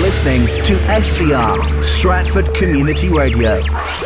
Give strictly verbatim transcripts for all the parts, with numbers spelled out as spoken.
listening to S C R, Stratford Community Radio.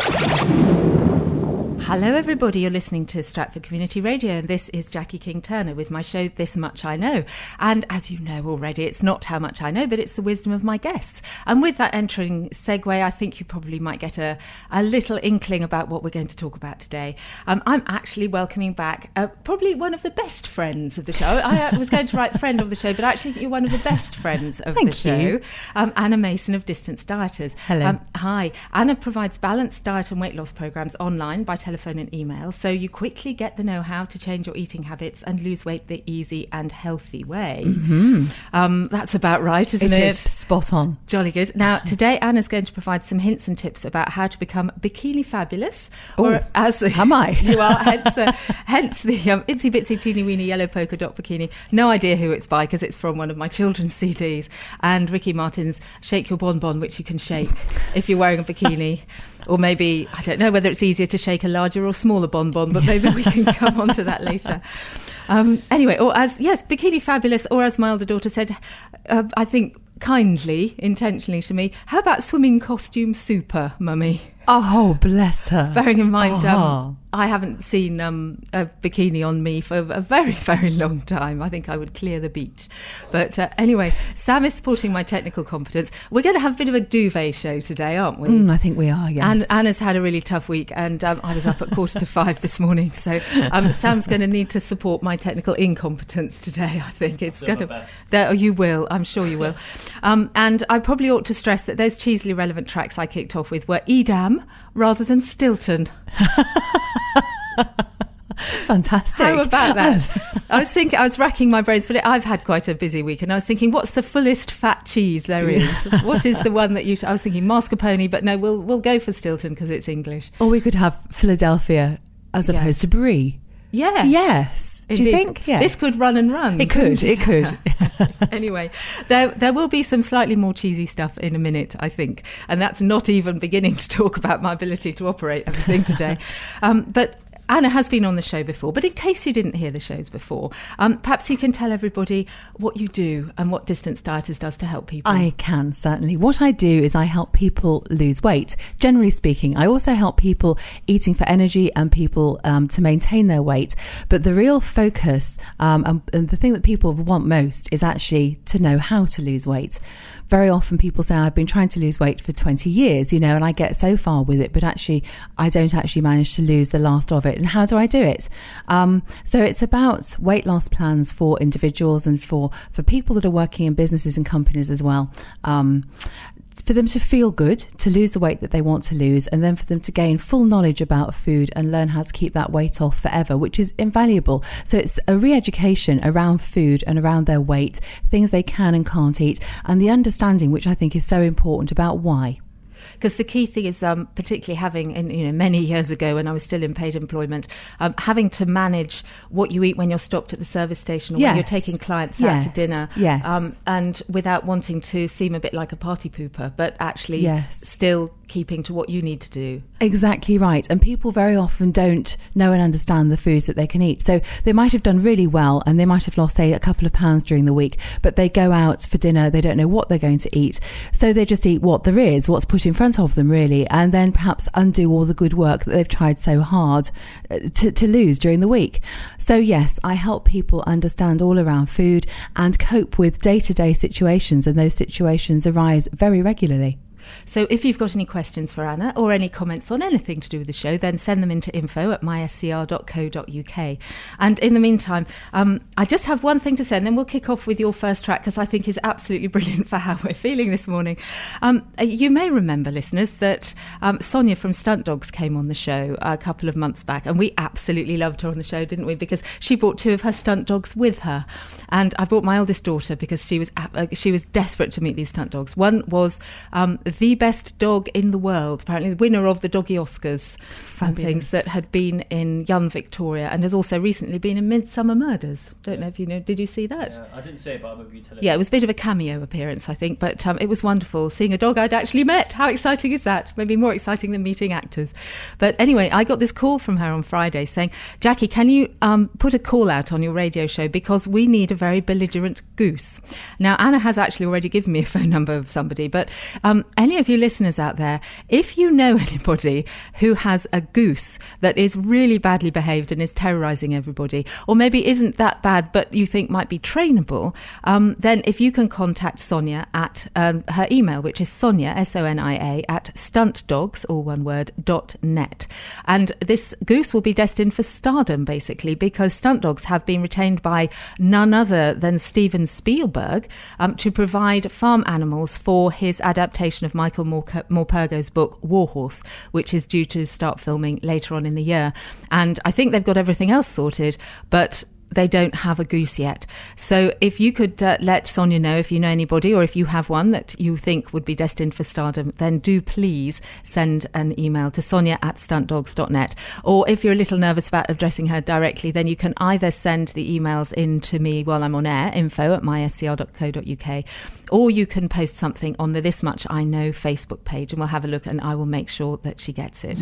Hello everybody, you're listening to Stratford Community Radio and this is Jackie King-Turner with my show This Much I Know. And as you know already, it's not how much I know, but it's the wisdom of my guests. And with that entering segue, I think you probably might get a, a little inkling about what we're going to talk about today. Um, I'm actually welcoming back uh, probably one of the best friends of the show. I uh, was going to write friend of the show, but actually you're one of the best friends of Thank the show. you. Um, Anna Mason of Distance Dieters. Hello. Um, hi. Anna provides balanced diet and weight loss programs online by telephone and email, so you quickly get the know-how to change your eating habits and lose weight the easy and healthy way. Mm-hmm. Um, that's about right, isn't it? It is spot on. Jolly good. Now, today Anna's going to provide some hints and tips about how to become bikini fabulous. Oh, or as am I? You are. Hence, uh, hence the um, itsy bitsy teeny weeny yellow polka dot bikini. No idea who it's by because it's from one of my children's C Ds. And Ricky Martin's Shake Your Bon Bon, which you can shake if you're wearing a bikini. Or maybe, I don't know whether it's easier to shake a larger or smaller bonbon, but maybe we can come on to that later. Um, anyway, or as, yes, Bikini Fabulous, or as my older daughter said, uh, I think kindly, intentionally to me, how about swimming costume super, Mummy? Oh, bless her. Bearing in mind, Oh. um, I haven't seen um, a bikini on me for a very, very long time. I think I would clear the beach. But uh, anyway, Sam is supporting my technical competence. We're going to have a bit of a duvet show today, aren't we? Mm, I think we are, yes. And Anna's had a really tough week, and um, I was up at quarter to five this morning. So um, Sam's going to need to support my technical incompetence today, I think. It's going to... There, oh, you will. I'm sure you will. Um, and I probably ought to stress that those cheesily relevant tracks I kicked off with were Edam rather than Stilton. Fantastic. How about that? I was thinking, I was racking my brains, but I've had quite a busy week, and I was thinking, what's the fullest fat cheese there is? What is the one that you? I was thinking mascarpone, but no, we'll we'll go for Stilton because it's English. Or we could have Philadelphia as Yes. opposed to Brie. Yes. Yes. Do Indeed. you think? Yes. This could run and run. It could, couldn't it could. Anyway, there there will be some slightly more cheesy stuff in a minute, I think. And that's not even beginning to talk about my ability to operate everything today. um, but Anna has been on the show before, but in case you didn't hear the shows before, um, perhaps you can tell everybody what you do and what Distance Dieters does to help people. I can, certainly. What I do is I help people lose weight. Generally speaking, I also help people eating for energy and people um, to maintain their weight. But the real focus um, and, and the thing that people want most is actually to know how to lose weight. Very often people say, I've been trying to lose weight for twenty years, you know, and I get so far with it, but actually I don't actually manage to lose the last of it. And how do I do it? Um, so it's about weight loss plans for individuals and for, for people that are working in businesses and companies as well. Um, for them to feel good, to lose the weight that they want to lose, and then for them to gain full knowledge about food and learn how to keep that weight off forever, which is invaluable. So it's a re-education around food and around their weight, things they can and can't eat, and the understanding, which I think is so important, about why. Because the key thing is, um, particularly having, in, you know, many years ago when I was still in paid employment, um, having to manage what you eat when you're stopped at the service station or Yes. when you're taking clients Yes. out to dinner, Yes. um, and without wanting to seem a bit like a party pooper, but actually Yes. still keeping to what you need to do. Exactly right. And people very often don't know and understand the foods that they can eat. So they might have done really well and they might have lost, say, a couple of pounds during the week, but they go out for dinner, they don't know what they're going to eat. So they just eat what there is, what's put in front of them, really, and then perhaps undo all the good work that they've tried so hard to, to lose during the week. So yes, I help people understand all around food and cope with day-to-day situations, and those situations arise very regularly. So if you've got any questions for Anna or any comments on anything to do with the show, then send them into info at my s c r dot co dot u k. And in the meantime, um, I just have one thing to say, and then we'll kick off with your first track, because I think is absolutely brilliant for how we're feeling this morning. Um, you may remember, listeners, that um, Sonia from Stunt Dogs came on the show a couple of months back, and we absolutely loved her on the show, didn't we? Because she brought two of her stunt dogs with her. And I brought my eldest daughter because she was uh, she was desperate to meet these stunt dogs. One was um, the best dog in the world, apparently the winner of the Doggy Oscars and things, that had been in Young Victoria and has also recently been in Midsummer Murders. Don't know if you know, did you see that? Yeah, I didn't see it, but I remember you telling Yeah, me. it was a bit of a cameo appearance, I think, but um, it was wonderful seeing a dog I'd actually met. How exciting is that? Maybe more exciting than meeting actors. But anyway, I got this call from her on Friday saying, Jackie, can you um, put a call out on your radio show because we need a very belligerent goose. Now, Anna has actually already given me a phone number of somebody, but um, any of you listeners out there, if you know anybody who has a goose that is really badly behaved and is terrorising everybody, or maybe isn't that bad but you think might be trainable, um, then if you can contact Sonia at um, her email, which is Sonia, S O N I A, at stuntdogs, all one word, dot net. And this goose will be destined for stardom, basically, because stunt dogs have been retained by none other than Steven Spielberg um, to provide farm animals for his adaptation of Michael Morpurgo's book Warhorse, which is due to start filming later on in the year. And I think they've got everything else sorted, but they don't have a goose yet. So if you could uh, let Sonia know if you know anybody, or if you have one that you think would be destined for stardom, then do please send an email to Sonia at stuntdogs dot net. Or if you're a little nervous about addressing her directly, then you can either send the emails in to me while I'm on air, info at my s c r dot co dot u k, or you can post something on the This Much I Know Facebook page, and we'll have a look and I will make sure that she gets it.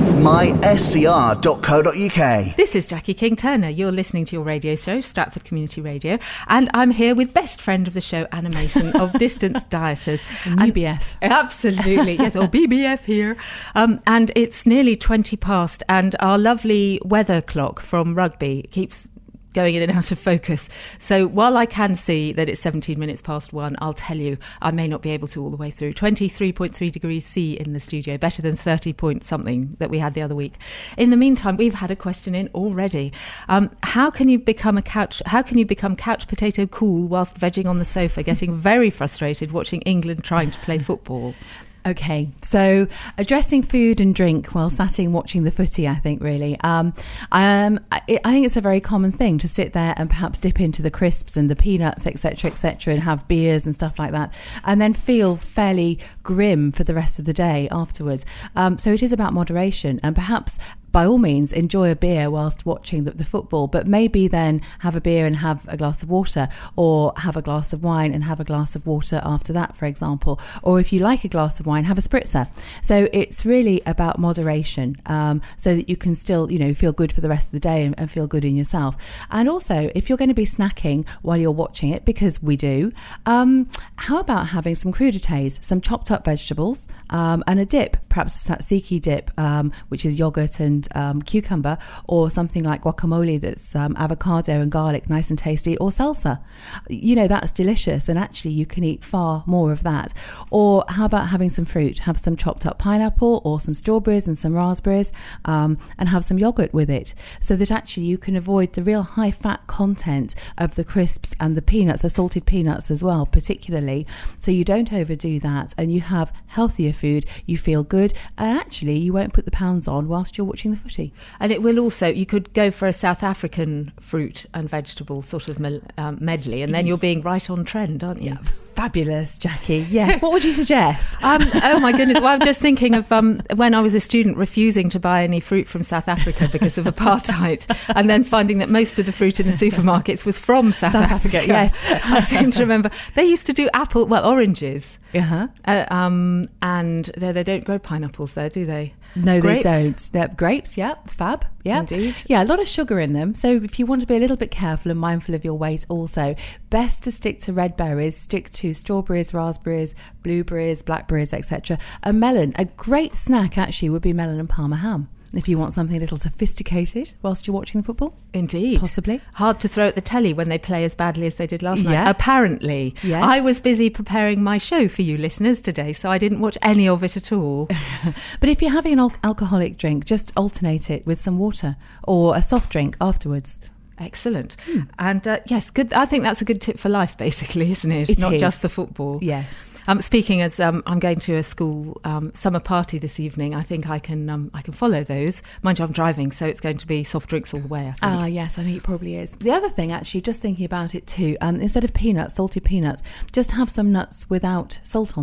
my s c r dot co dot u k. This is Jackie King-Turner. You're listening to your radio show, Stratford Community Radio, and I'm here with best friend of the show, Anna Mason of Distance Dieters. B B F. And, absolutely, yes, or B B F here. Um, and it's nearly twenty past, and our lovely weather clock from rugby keeps going in and out of focus. So while I can see that it's seventeen minutes past one, I'll tell you I may not be able to all the way through. twenty-three point three degrees C in the studio, better than thirty point something that we had the other week. In the meantime, we've had a question in already. Um, how can you become a couch? How can you become couch potato cool whilst vegging on the sofa, getting very frustrated watching England trying to play football? Okay, so addressing food and drink while sitting watching the footy, I think, really. Um, um, I, I think it's a very common thing to sit there and perhaps dip into the crisps and the peanuts, et cetera, et cetera, and have beers and stuff like that, and then feel fairly grim for the rest of the day afterwards. Um, so it is about moderation, and perhaps by all means, enjoy a beer whilst watching the, the football, but maybe then have a beer and have a glass of water, or have a glass of wine and have a glass of water after that, for example. Or if you like a glass of wine, have a spritzer. So it's really about moderation, um, so that you can still, you know, feel good for the rest of the day and, and feel good in yourself. And also, if you're going to be snacking while you're watching it, because we do, um, how about having some crudités, some chopped up vegetables, um, and a dip, perhaps a tzatziki dip, um, which is yogurt and Um, cucumber, or something like guacamole that's um, avocado and garlic, nice and tasty, or salsa. You know, that's delicious, and actually you can eat far more of that. Or how about having some fruit? Have some chopped up pineapple or some strawberries and some raspberries, um, and have some yogurt with it, so that actually you can avoid the real high fat content of the crisps and the peanuts, the salted peanuts as well, particularly. So you don't overdo that, and you have healthier food, you feel good, and actually you won't put the pounds on whilst you're watching the footy. And it will also, you could go for a South African fruit and vegetable sort of um, medley, and then you're being right on trend, aren't you? Yeah, fabulous, Jackie. Yes. What would you suggest? Um, oh my goodness. Well, I'm just thinking of um, when I was a student refusing to buy any fruit from South Africa because of apartheid, and then finding that most of the fruit in the supermarkets was from South, South Africa. Africa. Yes. I seem to remember they used to do apple, well, oranges. Uh-huh. Uh, um, and they, they don't grow pineapples there, do they? No, grapes? they don't. They're grapes, yeah, fab, yeah. Indeed. Yeah, a lot of sugar in them. So if you want to be a little bit careful and mindful of your weight also, best to stick to red berries, stick to strawberries, raspberries, blueberries, blackberries, et cetera. And melon. A great snack actually would be melon and parma ham, if you want something a little sophisticated whilst you're watching the football. Indeed. Possibly. Hard to throw at the telly when they play as badly as they did last Yeah. night. Apparently. Yes. I was busy preparing my show for you listeners today, so I didn't watch any of it at all. But if you're having an al- alcoholic drink, just alternate it with some water or a soft drink afterwards. Excellent. Hmm. And uh, yes, good. I think that's a good tip for life, basically, isn't it? It Not is. just the football. Yes. Um, speaking as um, I'm going to a school um, summer party this evening, I think I can um, I can follow those. Mind you, I'm driving, so it's going to be soft drinks all the way, I think. Ah, yes, I think it probably is. The other thing, actually, just thinking about it too, um, instead of peanuts, salted peanuts, just have some nuts without salt on them.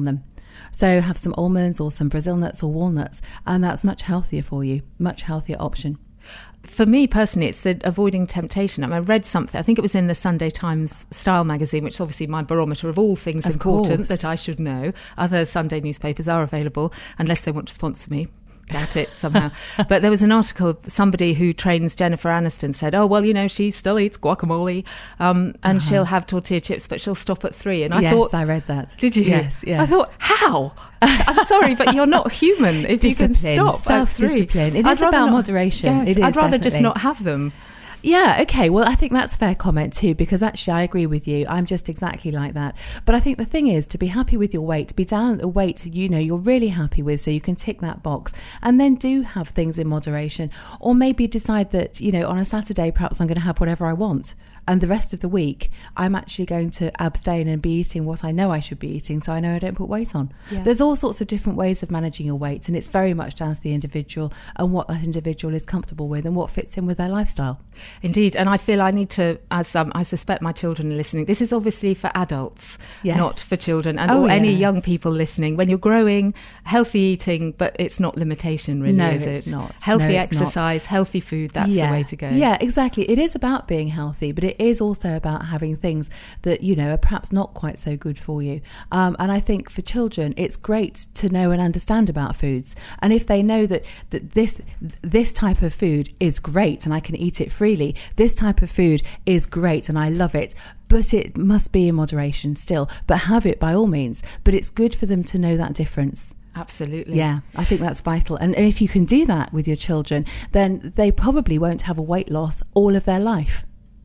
So have some almonds or some Brazil nuts or walnuts, and that's much healthier for you, much healthier option. For me personally, it's the avoiding temptation. I, mean, I read something, I think it was in the Sunday Times Style magazine, which is obviously my barometer of all things of important course. that I should know. Other Sunday newspapers are available, unless they want to sponsor me. Doubt it somehow. But there was an article, somebody who trains Jennifer Aniston said, oh, well, you know, she still eats guacamole um, and uh-huh. she'll have tortilla chips, but she'll stop at three. And I yes, thought... Yes, I read that. Did you? Yes, yes. I thought, how? I'm sorry, but you're not human if Discipline, you can stop self-discipline. at three. It I'd is about not, moderation. Yes, it is I'd rather definitely. just not have them. Yeah, okay. Well, I think that's a fair comment too, because actually I agree with you. I'm just exactly like that. But I think the thing is to be happy with your weight, to be down at a weight, you know, you're really happy with, so you can tick that box, and then do have things in moderation. Or maybe decide that, you know, on a Saturday, perhaps I'm going to have whatever I want. And the rest of the week, I'm actually going to abstain and be eating what I know I should be eating, so I know I don't put weight on. Yeah. There's all sorts of different ways of managing your weight, and it's very much down to the individual and what that individual is comfortable with and what fits in with their lifestyle. Indeed, and I feel I need to, as um, I suspect my children are listening, this is obviously for adults, yes. not for children, and oh, or any yes. young people listening. When you're growing, healthy eating, but it's not limitation really, no, is it's it? Not. Healthy no, it's exercise, not. healthy food, that's yeah. the way to go. Yeah, exactly. It is about being healthy, but it is also about having things that, you know, are perhaps not quite so good for you. Um, and I think for children, it's great to know and understand about foods. And if they know that, that this this type of food is great and I can eat it freely, this type of food is great and I love it, but it must be in moderation still. But have it by all means. But it's good for them to know that difference. Absolutely. Yeah, I think that's vital. And if you can do that with your children, then they probably won't have a weight loss all of their life.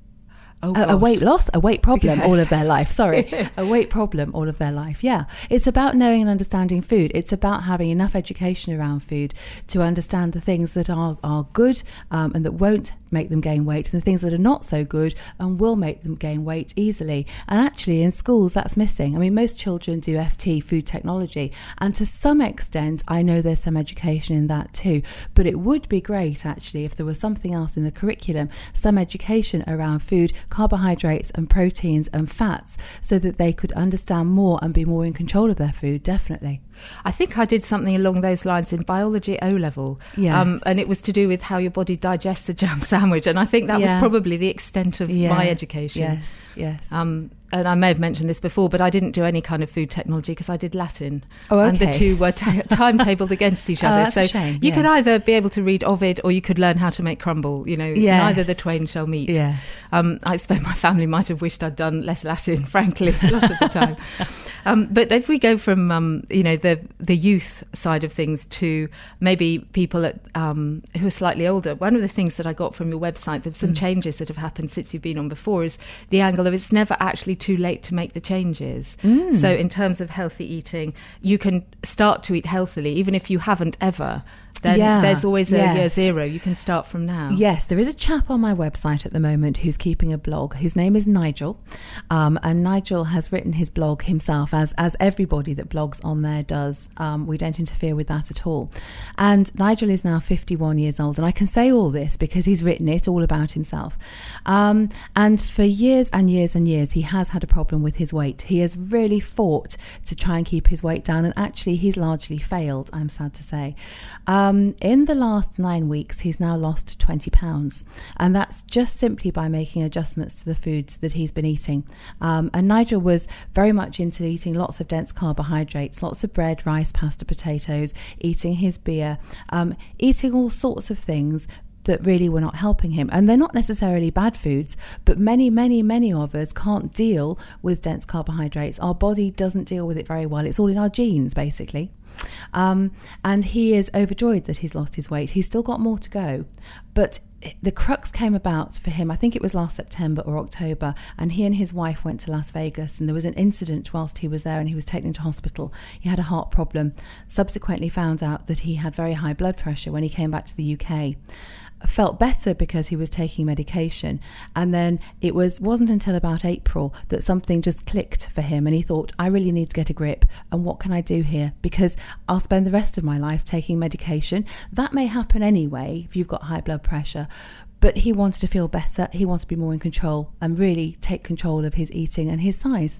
Oh, a, a weight loss, a weight problem yes. all of their life. Sorry, a weight problem all of their life. Yeah, it's about knowing and understanding food. It's about having enough education around food to understand the things that are, are good um, and that won't make them gain weight, and the things that are not so good and will make them gain weight easily. And actually in schools that's missing. I mean, most children do F T, food technology, and to some extent I know there's some education in that too, but it would be great actually if there was something else in the curriculum, some education around food, carbohydrates and proteins and fats, so that they could understand more and be more in control of their food. Definitely. I think I did something along those lines in biology O level, yes. um, and it was to do with how your body digests a jam sandwich, and I think that yeah. was probably the extent of yeah. my education. Yes, yes. Um, and I may have mentioned this before, but I didn't do any kind of food technology because I did Latin. Oh, okay. And the two were t- timetabled against each Oh, other. that's so a shame. you yes. could either be able to read Ovid or you could learn how to make crumble. You know, yes. neither the twain shall meet. Yeah. Um, I expect my family might have wished I'd done less Latin, frankly, a lot of the time. um, but if we go from, um, you know, the, the youth side of things to maybe people at, um, who are slightly older, one of the things that I got from your website, there's some mm. changes that have happened since you've been on before, is the angle of it's never actually too late to make the changes. Mm. So in terms of healthy eating, you can start to eat healthily, even if you haven't ever. Then yeah, there's always a yes. year zero. You can start from now. Yes, there is a chap on my website at the moment who's keeping a blog. His name is Nigel, um, and Nigel has written his blog himself, as as everybody that blogs on there does. Um, we don't interfere with that at all. And Nigel is now fifty-one years old, and I can say all this because he's written it all about himself. Um, and for years and years and years, he has had a problem with his weight. He has really fought to try and keep his weight down, and actually he's largely failed, I'm sad to say. Um, Um, in the last nine weeks, he's now lost twenty pounds. And that's just simply by making adjustments to the foods that he's been eating. Um, and Nigel was very much into eating lots of dense carbohydrates, lots of bread, rice, pasta, potatoes, eating his beer, um, eating all sorts of things that really were not helping him. And they're not necessarily bad foods, but many, many, many of us can't deal with dense carbohydrates. Our body doesn't deal with it very well. It's all in our genes, basically. Um, and he is overjoyed that he's lost his weight. He's still got more to go, but the crux came about for him, I think it was last September or October, and he and his wife went to Las Vegas, and there was an incident whilst he was there, and he was taken into hospital. He had a heart problem, subsequently found out that he had very high blood pressure when he came back to the U K. Felt better because he was taking medication, and then it was wasn't until about April that something just clicked for him, and he thought, I really need to get a grip, and what can I do here, because I'll spend the rest of my life taking medication. That may happen anyway if you've got high blood pressure, but he wanted to feel better, he wanted to be more in control and really take control of his eating and his size.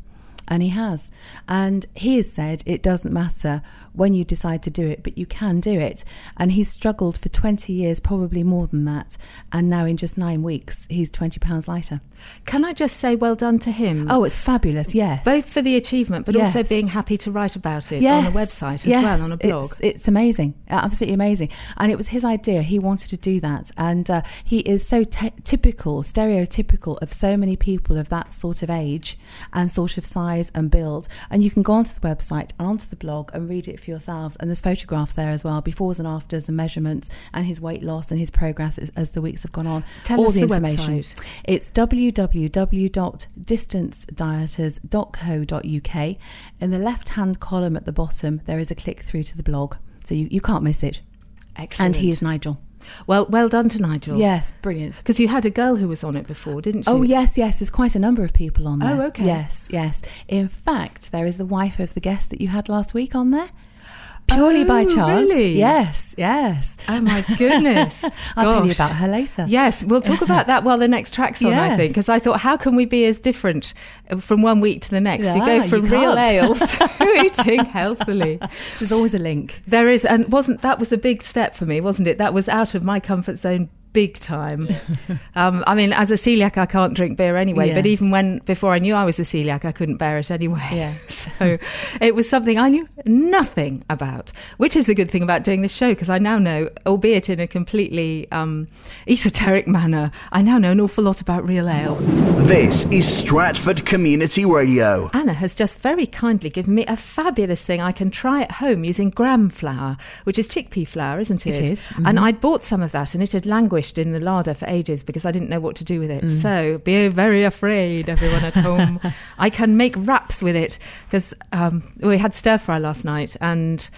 And he has. And he has said it doesn't matter when you decide to do it, but you can do it. And he's struggled for twenty years, probably more than that. And now in just nine weeks, he's twenty pounds lighter. Can I just say well done to him? Oh, it's fabulous, yes. Both for the achievement, but yes. also being happy to write about it yes. on a website as yes. well, on a blog. It's, it's amazing, absolutely amazing. And it was his idea. He wanted to do that. And uh, he is so t- typical, stereotypical of so many people of that sort of age and sort of size and build. And you can go onto the website and onto the blog and read it for yourselves. And there's photographs there as well, befores and afters and measurements and his weight loss and his progress as, as the weeks have gone on. Tell All us the the information. website. It's w w w dot distance dieters dot co dot u k. In the left-hand column at the bottom, there is a click through to the blog. So you, you can't miss it. Excellent. And he is Nigel. Well, well done to Nigel. Yes, brilliant. Because you had a girl who was on it before, didn't you? Oh, yes, yes. There's quite a number of people on there. Oh, okay. Yes, yes. In fact, there is the wife of the guest that you had last week on there. Purely oh, by chance. Really? Yes, yes. Oh, my goodness. I'll tell you Gosh. about her later. Yes, we'll talk about that while the next track's on, I Yes. think, because I thought, how can we be as different from one week to the next? You Yeah, go from you real can't. ale to eating healthily. There's always a link. There is, and wasn't that was a big step for me, wasn't it? That was out of my comfort zone big time. um, I mean, as a celiac, I can't drink beer anyway, Yes. but even when, before I knew I was a celiac, I couldn't bear it anyway. Yeah. So it was something I knew nothing about, which is the good thing about doing this show, because I now know, albeit in a completely um, esoteric manner, I now know an awful lot about real ale. This is Stratford Community Radio. Anna has just very kindly given me a fabulous thing I can try at home using gram flour, which is chickpea flour, isn't it? It is. Mm-hmm. And I'd bought some of that and it had languished in the larder for ages because I didn't know what to do with it. Mm. So be very afraid, everyone at home. I can make wraps with it because um, we had stir fry last night and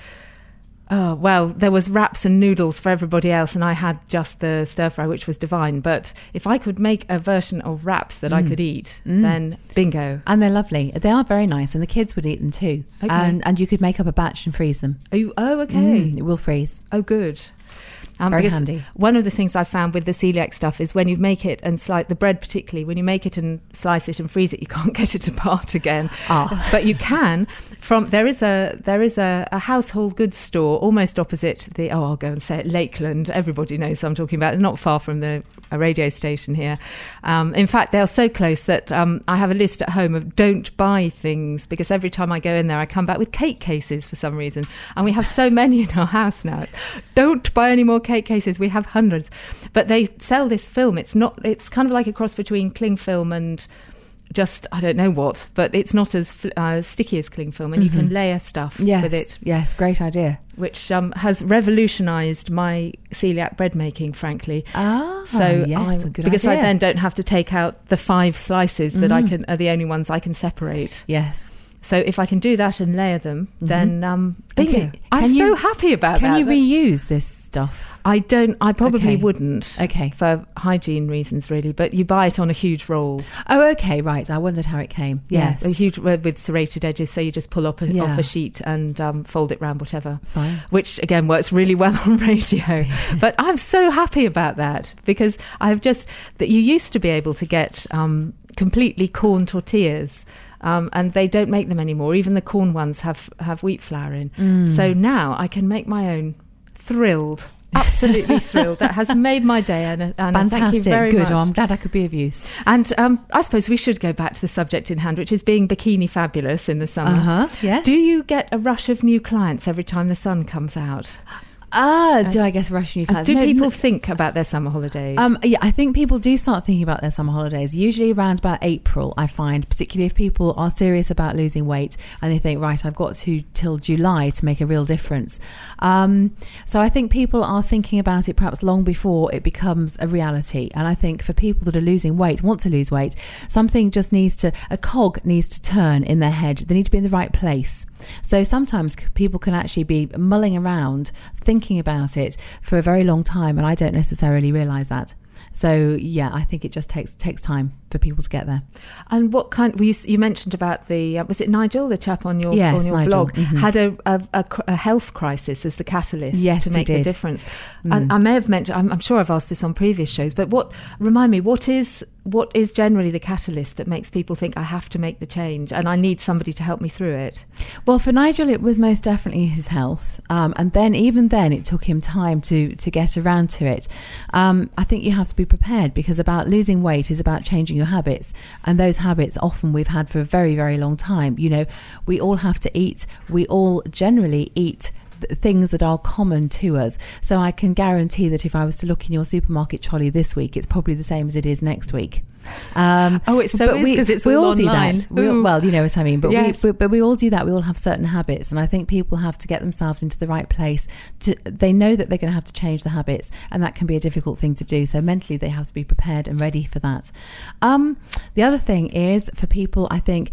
oh, well, there was wraps and noodles for everybody else, and I had just the stir fry, which was divine. But if I could make a version of wraps that mm. I could eat, mm. then bingo. And they're lovely. They are very nice, and the kids would eat them too. Okay. And and you could make up a batch and freeze them. Oh, you, oh okay. Mm, it will freeze. Oh, good. Um, Very because handy. One of the things I found with the celiac stuff is when you make it and slice the bread, particularly when you make it and slice it and freeze it, you can't get it apart again. Ah. But you can from there is a there is a, a household goods store almost opposite the oh I'll go and say it Lakeland. Everybody knows what I'm talking about. Not far from the a radio station here. Um, in fact, they're so close that um, I have a list at home of don't buy things because every time I go in there, I come back with cake cases for some reason, and we have so many in our house now. It's, don't buy any more cake cases. We have hundreds, but they sell this film. It's not. It's kind of like a cross between cling film and just I don't know what, but it's not as uh, sticky as cling film, and mm-hmm. you can layer stuff yes. with it. Yes, great idea. Which um, has revolutionised my celiac bread making, frankly. Ah, so yes, I, a good because idea. I then don't have to take out the five slices that mm. I can are the only ones I can separate. Yes. So if I can do that and layer them, mm-hmm. then um, bingo. Okay. I'm Can so you- happy about Can that. you reuse this stuff? I don't. I probably Okay. wouldn't. Okay. For hygiene reasons, really. But you buy it on a huge roll. Oh, okay, right. I wondered how it came. Yeah, Yes. a huge uh, with serrated edges. So you just pull up a, Yeah. off a sheet and um, fold it round, whatever. Fine. Which again works really well on radio. But I'm so happy about that because I've just that you used to be able to get um, completely corn tortillas. Um, and they don't make them anymore. Even the corn ones have, have wheat flour in. Mm. So now I can make my own. Thrilled. Absolutely thrilled. That has made my day, Anna. Anna. Fantastic. Thank you very Good. much. Oh, I'm glad I could be of use. And um, I suppose we should go back to the subject in hand, which is being bikini fabulous in the summer. Uh-huh. Yes. Do you get a rush of new clients every time the sun comes out? Ah, do I guess Russian And clients? do No, people no. think about their summer holidays? Um, yeah, I think people do start thinking about their summer holidays, usually around about April, I find, particularly if people are serious about losing weight and they think, right, I've got to till July to make a real difference. Um, so I think people are thinking about it perhaps long before it becomes a reality. And I think for people that are losing weight, want to lose weight, something just needs to, a cog needs to turn in their head. They need to be in the right place. So sometimes c- people can actually be mulling around, thinking about it for a very long time, and I don't necessarily realise that. So yeah, I think it just takes takes time. for people to get there. And what kind? You, you mentioned about the uh, was it Nigel, the chap on your yes, on your Nigel. blog, mm-hmm. had a, a, a, a health crisis as the catalyst yes, to make he the did. difference. Mm. And I may have mentioned, I'm, I'm sure I've asked this on previous shows, but what remind me what is what is generally the catalyst that makes people think I have to make the change and I need somebody to help me through it? Well, for Nigel, it was most definitely his health, um, and then even then, it took him time to to get around to it. Um, I think you have to be prepared, because about losing weight is about changing your habits, and those habits often we've had for a very, very long time. You know, we all have to eat. We all generally eat things that are common to us. So I can guarantee that if I was to look in your supermarket trolley this week, it's probably the same as it is next week. Um, oh, it's so because it's we all, all online. do that. We all, well, you know what I mean. But yes. we, but we all do that. We all have certain habits, and I think people have to get themselves into the right place. To they know that they're going to have to change the habits, and that can be a difficult thing to do. So mentally, they have to be prepared and ready for that. Um, the other thing is for people, I think.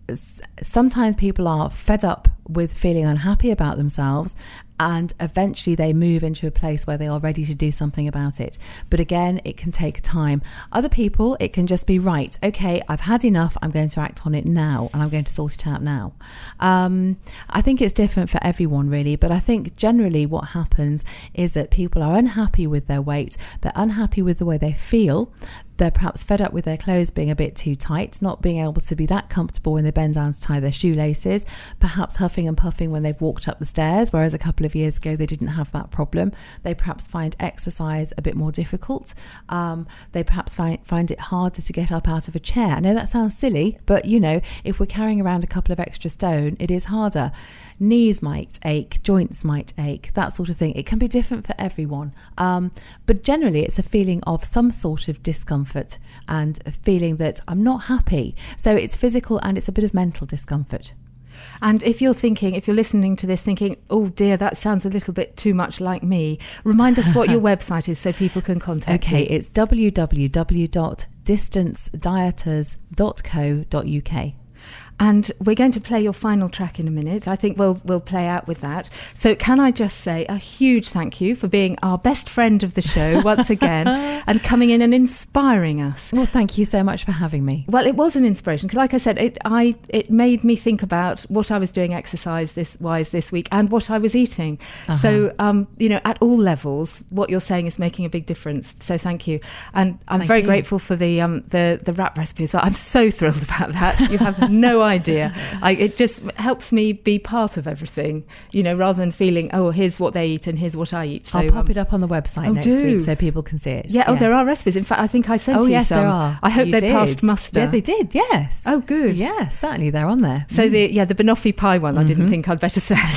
Sometimes people are fed up with feeling unhappy about themselves, and eventually they move into a place where they are ready to do something about it. But again, it can take time. Other people, it can just be, right, okay, I've had enough, I'm going to act on it now, and I'm going to sort it out now. Um, I think it's different for everyone, really, but I think generally what happens is that people are unhappy with their weight, they're unhappy with the way they feel, they're perhaps fed up with their clothes being a bit too tight, not being able to be that comfortable when they bend down to tie their shoelaces, perhaps huffing and puffing when they've walked up the stairs, whereas a couple of years ago they didn't have that problem. They perhaps find exercise a bit more difficult. Um, they perhaps find, find it harder to get up out of a chair. I know that sounds silly, but you know, if we're carrying around a couple of extra stone, it is harder. Knees might ache, joints might ache, that sort of thing. It can be different for everyone. Um, but generally it's a feeling of some sort of discomfort and a feeling that I'm not happy. So it's physical and it's a bit of mental discomfort. And if you're thinking, if you're listening to this thinking, oh dear, that sounds a little bit too much like me, remind us what your website is so people can contact okay, you. Okay, it's w w w dot distance dieters dot co dot u k. And we're going to play your final track in a minute. I think we'll we'll play out with that. So can I just say a huge thank you for being our best friend of the show once again and coming in and inspiring us. Well, thank you so much for having me. Well, it was an inspiration because, like I said, it I it made me think about what I was doing exercise this wise this week and what I was eating. Uh-huh. So, um, you know, at all levels, what you're saying is making a big difference. So thank you. And I'm thank very you. grateful for the um the the wrap recipe as well. I'm so thrilled about that. You have no idea. I, it just helps me be part of everything, you know, rather than feeling, oh, here's what they eat and here's what I eat. So, I'll pop um, it up on the website oh, next do. week so people can see it. Yeah, yeah, oh, there are recipes. In fact, I think I sent oh, you yes, some. there are. I hope you they did. passed muster. Yeah, they did, yes. Oh, good. Yeah, certainly they're on there. So, mm. the yeah, the banoffee pie one, mm-hmm. I didn't think I'd better say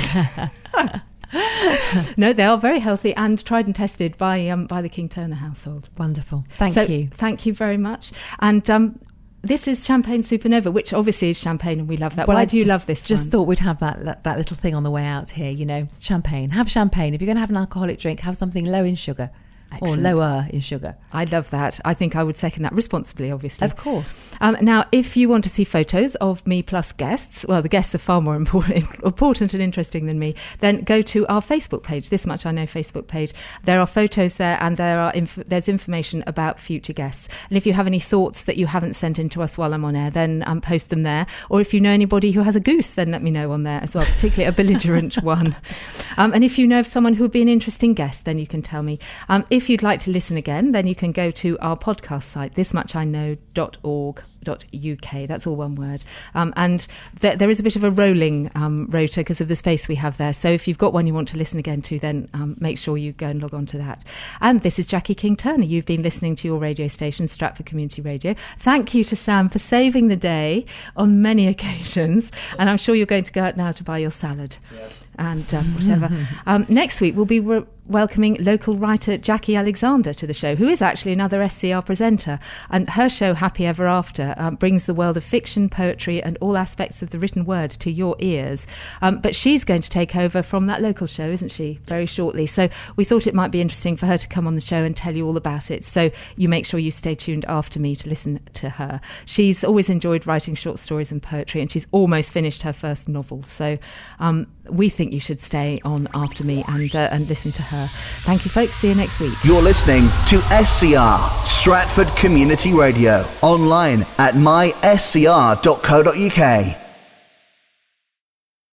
it. No, they are very healthy and tried and tested by um, by the King Turner household. Wonderful. Thank so, you. Thank you very much. And um, this is Champagne Supernova, which obviously is champagne, and we love that. Well, Why I do you just, love this Just one? thought we'd have that that little thing on the way out here, you know, champagne. Have champagne. If you're going to have an alcoholic drink, have something low in sugar. Excellent. Or lower in sugar. I love that. I think I would second that responsibly, obviously. Of course. Um, now, if you want to see photos of me plus guests, well, the guests are far more important, important and interesting than me, then go to our Facebook page, This Much I Know Facebook page. There are photos there and there are inf- there's information about future guests. And if you have any thoughts that you haven't sent in to us while I'm on air, then um, post them there. Or if you know anybody who has a goose, then let me know on there as well, particularly a belligerent one. Um, and if you know of someone who would be an interesting guest, then you can tell me. Um, if you'd like to listen again, then you can go to our podcast site, this much I know dot org dot U K. That's all one word. Um, and th- there is a bit of a rolling um, rota because of the space we have there. So if you've got one you want to listen again to, then um, make sure you go and log on to that. And this is Jackie King Turner. You've been listening to your radio station, Stratford Community Radio. Thank you to Sam for saving the day on many occasions. And I'm sure you're going to go out now to buy your salad. Yes. And um, whatever. um, next week, we'll be re- welcoming local writer Jackie Alexander to the show, who is actually another S C R presenter. And her show, Happy Ever After, speaker, um, brings the world of fiction, poetry, and all aspects of the written word to your ears. Um, but she's going to take over from that local show, isn't she, very shortly. So we thought it might be interesting for her to come on the show and tell you all about it. So you make sure you stay tuned after me to listen to her. She's always enjoyed writing short stories and poetry, and she's almost finished her first novel. So um, we think you should stay on after me and uh, and listen to her. Thank you, folks. See you next week. You're listening to S C R, Stratford Community Radio, online at my s c r dot co dot u k.